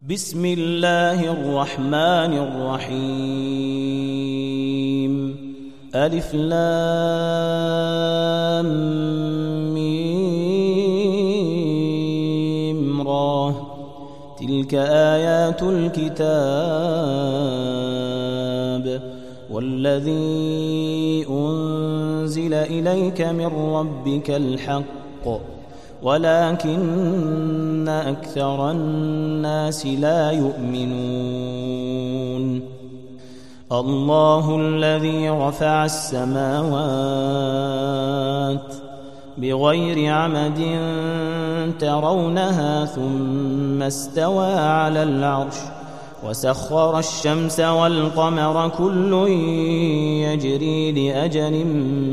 بسم الله الرحمن الرحيم. ألف لام ميم را. تلك آيات الكتاب والذي أنزل إليك من ربك الحق ولكن أكثر الناس لا يؤمنون. الله الذي رفع السماوات بغير عمد ترونها ثم استوى على العرش وسخر الشمس والقمر كل يجري لأجل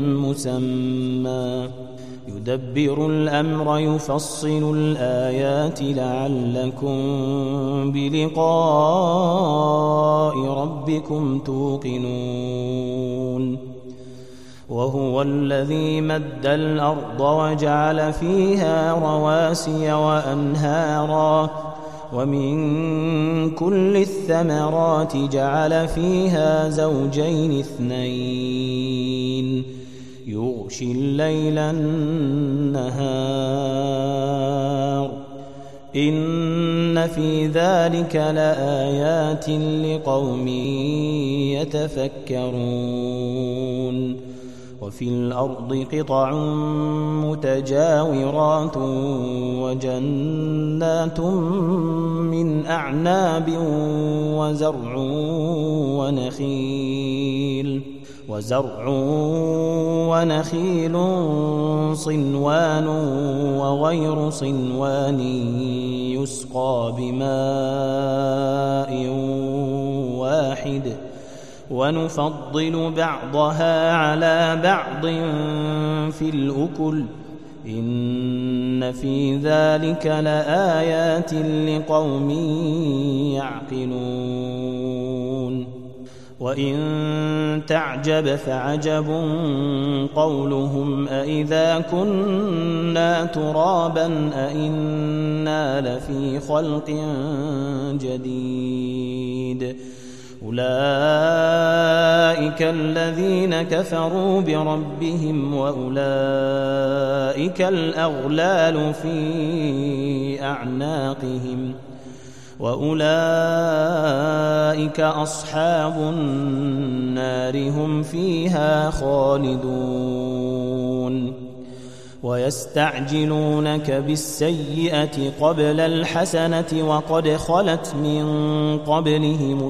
مسمى يدبر الأمر يفصل الآيات لعلكم بلقاء ربكم توقنون. وهو الذي مد الأرض وجعل فيها رواسي وأنهارا ومن كل الثمرات جعل فيها زوجين اثنين يغشي الليل النهار إن في ذلك لآيات لقوم يتفكرون. وفي الأرض قطع متجاورات وجنات من أعناب وزرع ونخيل صنوان وغير صنوان يسقى بماء واحد ونفضل بعضها على بعض في الأكل إن في ذلك لآيات لقوم يعقلون. وإن تعجب فعجب قولهم أإذا كنا ترابا أإنا لفي خلق جديد أولئك الذين كفروا بربهم وأولئك الأغلال في أعناقهم وأولئك أصحاب النار هم فيها خالدون. ويستعجلونك بالسيئة قبل الحسنة وقد خلت من قبلهم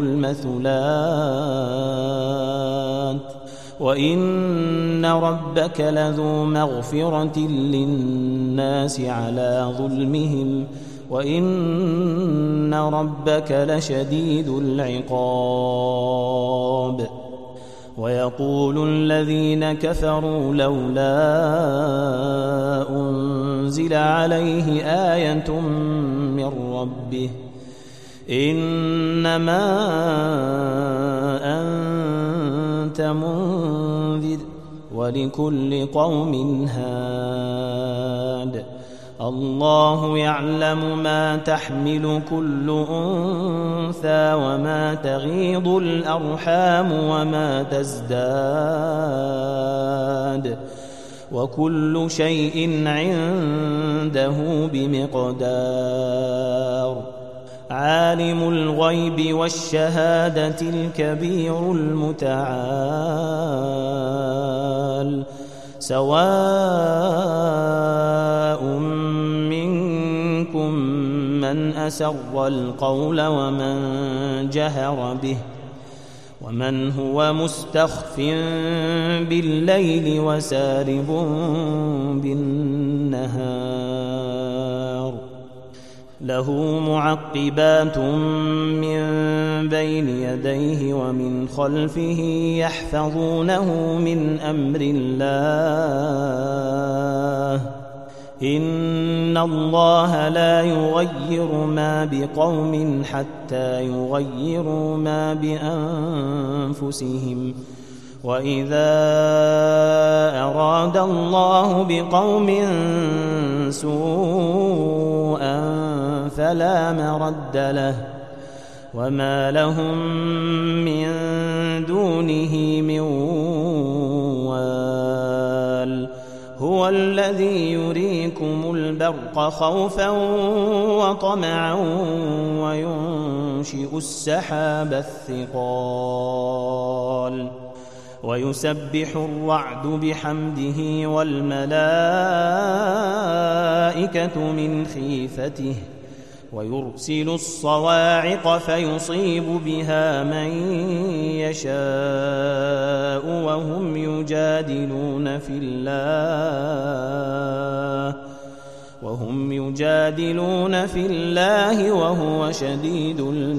المثلات وإن ربك لذو مغفرة للناس على ظلمهم وإن ربك لشديد العقاب. ويقول الذين كفروا لولا أنزل عليه آية من ربه إنما أنت منذر ولكل قوم هاد الله يعلم ما تحمل كل أنثى وما تغيض الأرحام وما تزداد وكل شيء عنده بمقدار. عالم الغيب والشهادة الكبير المتعال سواء منكم من أسر القول ومن جهر به ومن هو مستخف بالليل وسارب بالنهار له معقبات من بين يديه ومن خلفه يحفظونه من أمر الله إن الله لا يغير ما بقوم حتى يغيروا ما بأنفسهم وإذا أراد الله بقوم سوءا فلا مرد له وما لهم من دونه من وال هو الذي يريكم البرق خوفا وطمعا وينشئ السحاب الثقال ويسبح الرعد بحمده والملائكة من خيفته ويرسل الصواعق فيصيب بها من يشاء وهم يجادلون في الله وهو شديد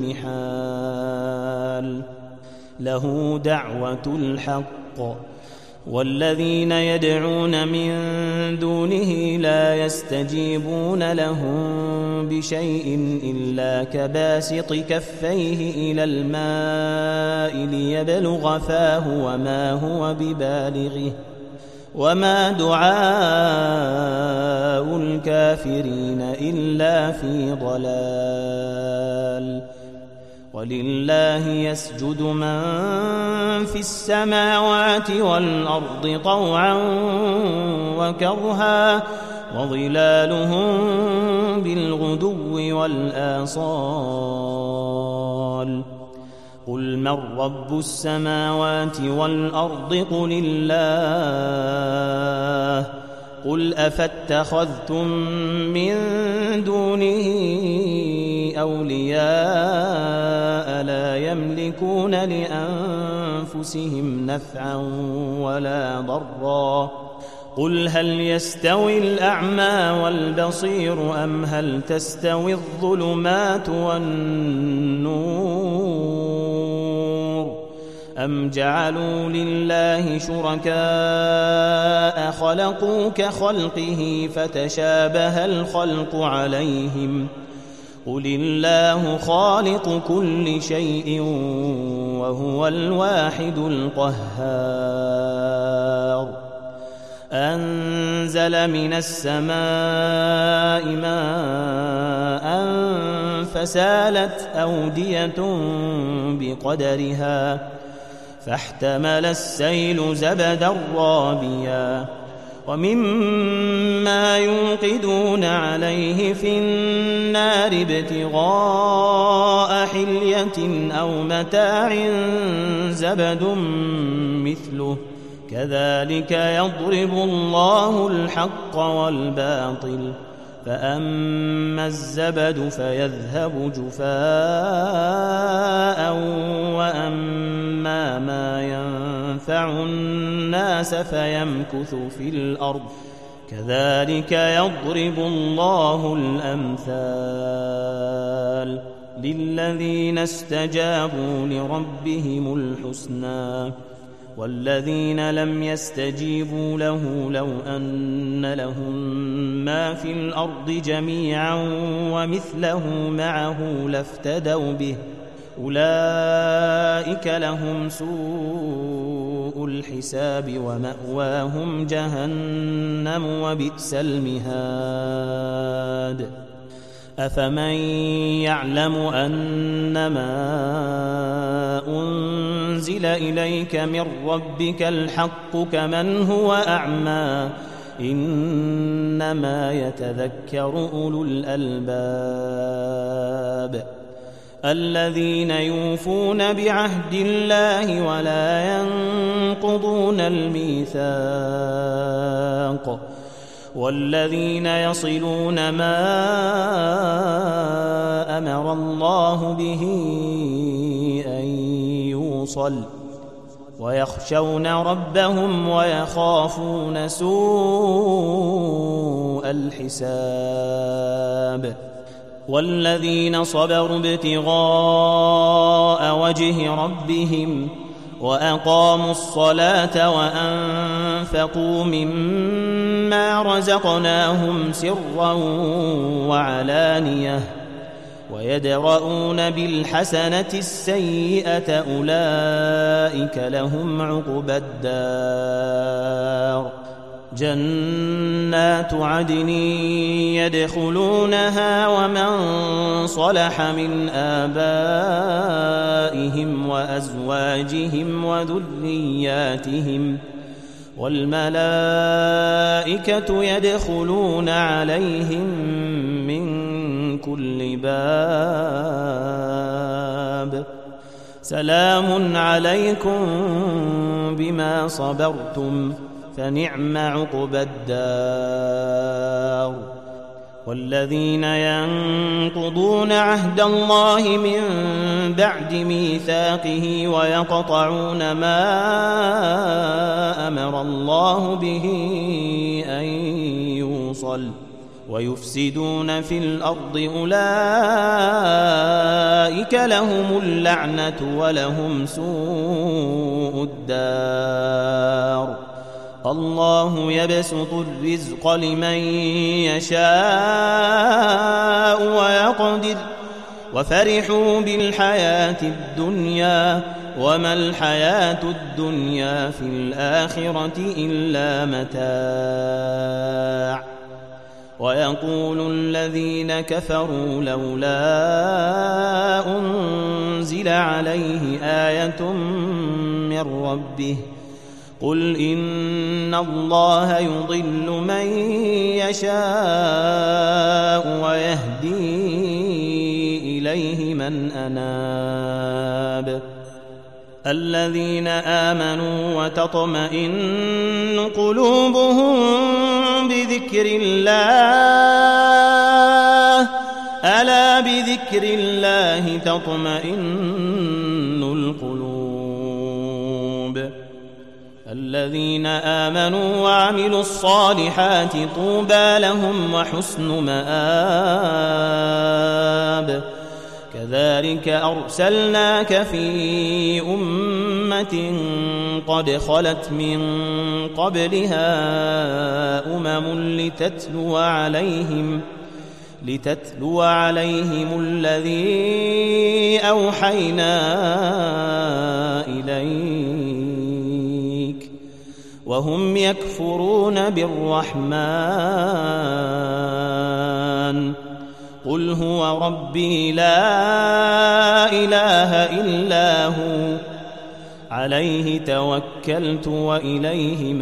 المحال له دعوة الحق والذين يدعون من دونه لا يستجيبون لهم بشيء إلا كباسط كفيه إلى الماء ليبلغ فاه وما هو ببالغه وما دعاء الكافرين إلا في ضلال ولله يسجد من في السماوات والأرض طوعا وكرها وظلالهم بالغدو والآصال قل من رب السماوات والأرض قل الله قل أفاتخذتم من دونه أولياء لا يملكون لأنفسهم نفعا ولا ضرا قل هل يستوي الأعمى والبصير أم هل تستوي الظلمات والنور أم جعلوا لله شركاء خلقوا كخلقه فتشابه الخلق عليهم قل الله خالق كل شيء وهو الواحد القهار أنزل من السماء ماء فسالت أودية بقدرها فاحتمل السيل زبدا رابيا ومما يوقدون عليه في النار ابتغاء حلية أو متاع زبد مثله كذلك يضرب الله الحق والباطل فأما الزبد فيذهب جفاء وأما ما ينفع الناس فيمكث في الأرض كذلك يضرب الله الأمثال للذين استجابوا لربهم الحسنى والذين لم يستجيبوا له لو أن لهم ما في الأرض جميعا ومثله معه لافتدوا به أولئك لهم سوء الحساب ومأواهم جهنم وبئس المهاد أفمن يعلم أنما أنزل إليك من ربك الحق كمن هو أعمى إنما يتذكر أولو الألباب الذين يوفون بعهد الله ولا ينقضون الميثاق والذين يصلون ما أمر الله به أن يوصل ويخشون ربهم ويخافون سوء الحساب والذين صبروا ابتغاء وجه ربهم وأقاموا الصلاة وأنفقوا مما رزقناهم سرا ويدرؤون بالحسنة السيئة أولئك لهم عقبى الدار جنات عدن يدخلونها ومن صلح من آبائهم وأزواجهم وذرياتهم والملائكة يدخلون عليهم من كل باب سلام عليكم بما صبرتم فنعم عقبى الدار والذين ينقضون عهد الله من بعد ميثاقه ويقطعون ما أمر الله به أن يوصل ويفسدون في الأرض أولئك لهم اللعنة ولهم سوء الدار الله يبسط الرزق لمن يشاء ويقدر وفرحوا بالحياة الدنيا وما الحياة الدنيا في الآخرة إلا متاع ويقول الذين كفروا لولا أنزل عليه آية من ربه قل إن الله يضل من يشاء ويهدي إليه من أناب الذين آمنوا وتطمئن قلوبهم بذكر الله ألا بذكر الله تطمئن القلوب الذين آمنوا وعملوا الصالحات طوبى لهم وحسن مآب كذلك أرسلناك في أمة قد خلت من قبلها لتتلو عليهم الذي أوحينا إليك وهم يكفرون بالرحمن قل هو ربي لا إله إلا هو عليه توكلت وإليه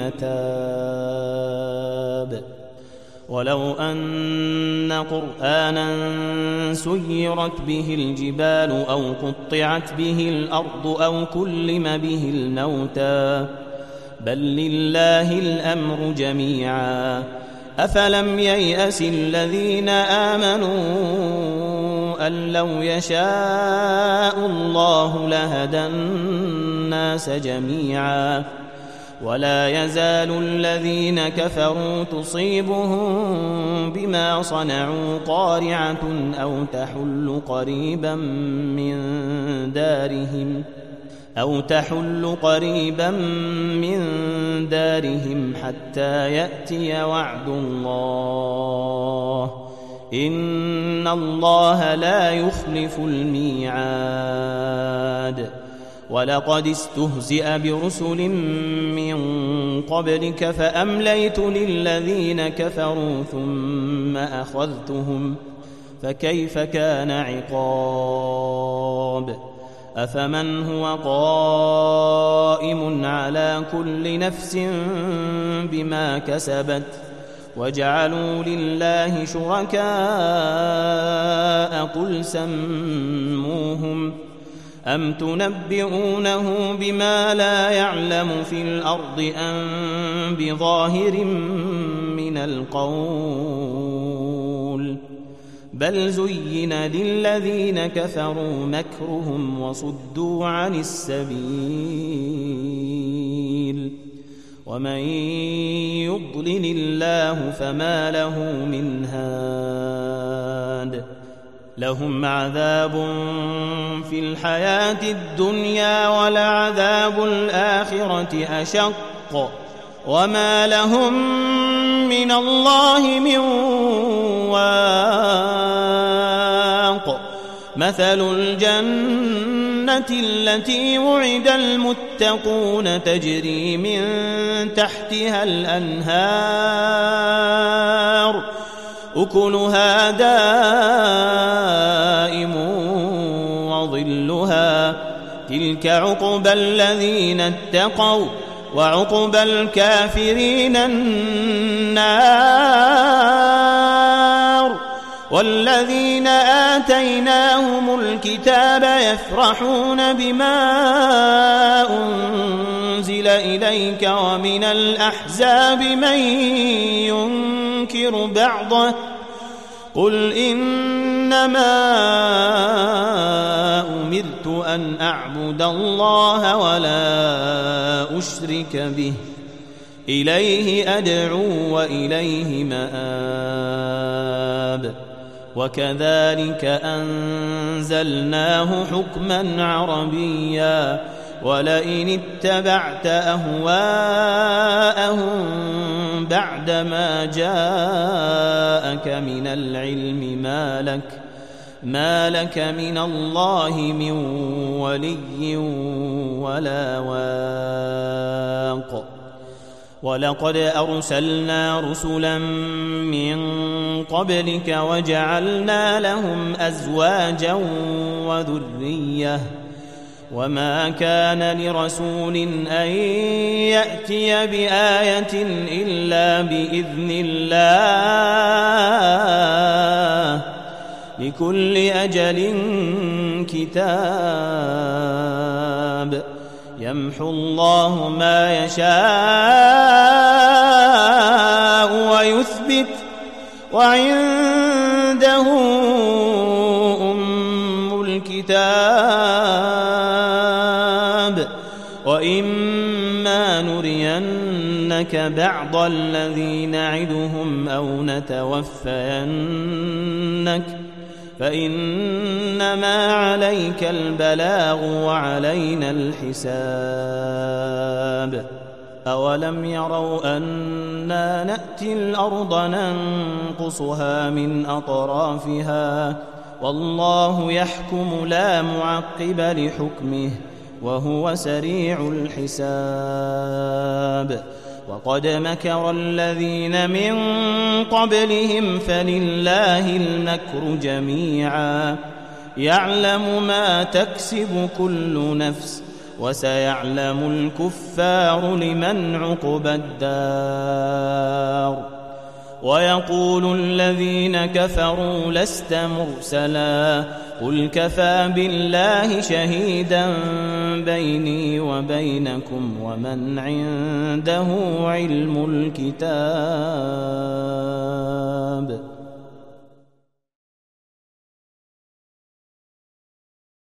متاب ولو أن قرآنا سيرت به الجبال أو قطعت به الأرض أو كلم به الموتى بل لله الأمر جميعا أفلم ييأس الذين آمنوا أن لو يشاء الله لهدى الناس جميعا ولا يزال الذين كفروا تصيبهم بما صنعوا قارعة أو تحل قريبا من دارهم حتى يأتي وعد الله إن الله لا يخلف الميعاد ولقد استهزئ برسل من قبلك فأمليت للذين كفروا ثم أخذتهم فكيف كان عقاب أفمن هو قائم على كل نفس بما كسبت وجعلوا لله شركاء قل سموهم أم تنبئونه بما لا يعلم في الأرض أم بظاهر من القول بل زين للذين كفروا مكرهم وصدوا عن السبيل ومن يضلل الله فما له من هاد لهم عذاب في الحياة الدنيا ولعذاب الآخرة أشق وما لهم من الله من واق مثل الجنة التي وعد المتقون تجري من تحتها الأنهار أكلها دائم وظلها تلك عقبى الذين اتقوا وعقبى الكافرين النار والذين آتيناهم الكتاب يفرحون بما أنزل إليك ومن الأحزاب من ينكر بعضه قل إنما أمرت أن أعبد الله ولا أشرك به إليه أدعو وإليه مآب وكذلك أنزلناه حكما عربيا ولئن اتبعت أهواءهم بعدما جاءك من العلم ما لك من الله من ولي ولا واق ولقد أرسلنا رسلا من قبلك وجعلنا لهم أزواجا وذرية وما كان لرسول أن يأتي بآية إلا بإذن الله لكل أجل كتاب يمحو الله ما يشاء ويثبت وعنده أم الكتاب وإما نرينك بعض الذي نعدهم أو نتوفينك فإنما عليك البلاغ وعلينا الحساب أولم يروا أنا نأتي الأرض ننقصها من أطرافها والله يحكم لا معقب لحكمه وهو سريع الحساب وقد مكر الذين من قبلهم فلله المكر جميعا يعلم ما تكسب كل نفس وسيعلم الكفار لمن عقبى الدار ويقول الذين كفروا لست مرسلا قل كفى بالله شهيدا بيني وبينكم ومن عنده علم الكتاب